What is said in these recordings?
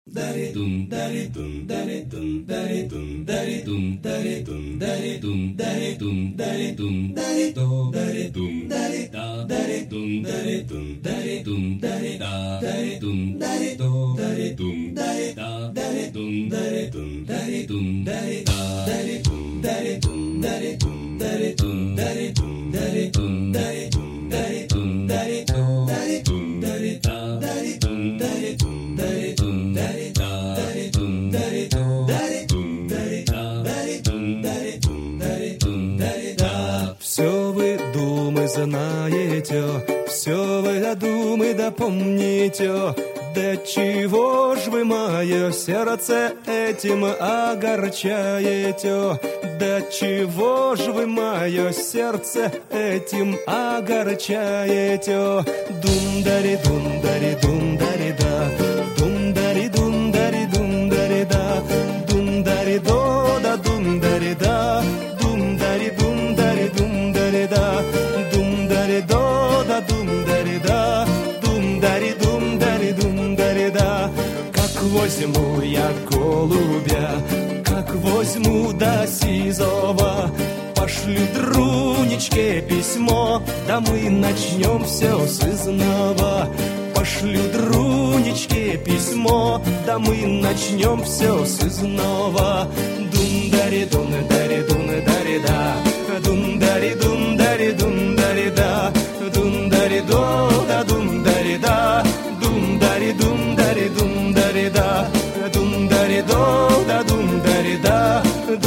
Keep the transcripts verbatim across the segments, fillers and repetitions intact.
Все вы, думы, знаете, все вы, думы, да помните, да чего ж вы мое сердце этим огорчаете? Да чего ж вы мое сердце этим огорчаете? Дум-дари-дум-дари-дум-дари-да, дум-дари-дум-дари-дум-дари-да, дум-дари-до-да, дум-дари-да, дум-дари-дум-дари-дум-дари-да, дум-дари-до-да, дум-дари-да, дум-дари-дум-дари-дум-дари-да. Как возьму я голубя, как возьму до сизова, пошлю Друнечке письмо, да мы начнем все с изнова. Пошлю Друнечке письмо, да мы начнем все с изнова. Дум-дари-дум-дари-дум-дари-да, дум-дари-дум-дари-дум-дари-да, дум-дари-до-да, дум-дари-да, дум-дари-дум-дари-дум-дари-да, дум-дари-до-да, дум-дари-да,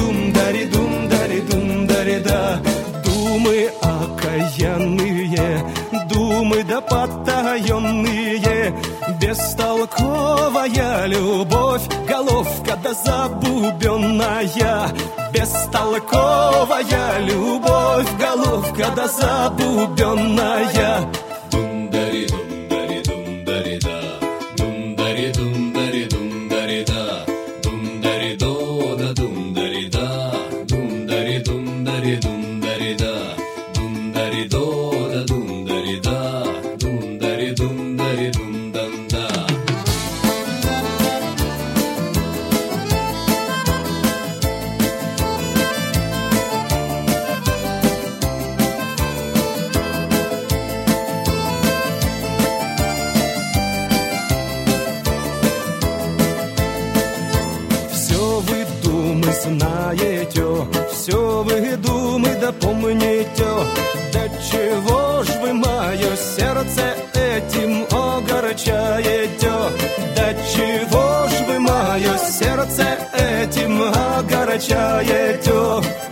дум-дари-дум-дари-дум-дари-да. Думы окаянные, думы да потаенные, бестолковая любовь, головка да забубенная. Бестолковая любовь, головка да забубенная. Дум-дари-дум-дари-дум-дари-да, дум-дари-дум-дари-дум-дари-да, дум-дари-до-да, дум-дари-да, дум-дари-дум-дари-дум-дари-да, дум-дари-до-да, дум-дари-да, дум-дари-дум-дари-дум-дам-да. Знаете, все вы, думы, да помните, да чего ж вы мое сердце этим огорчаете? Да чего ж вы мое сердце этим огорчаете?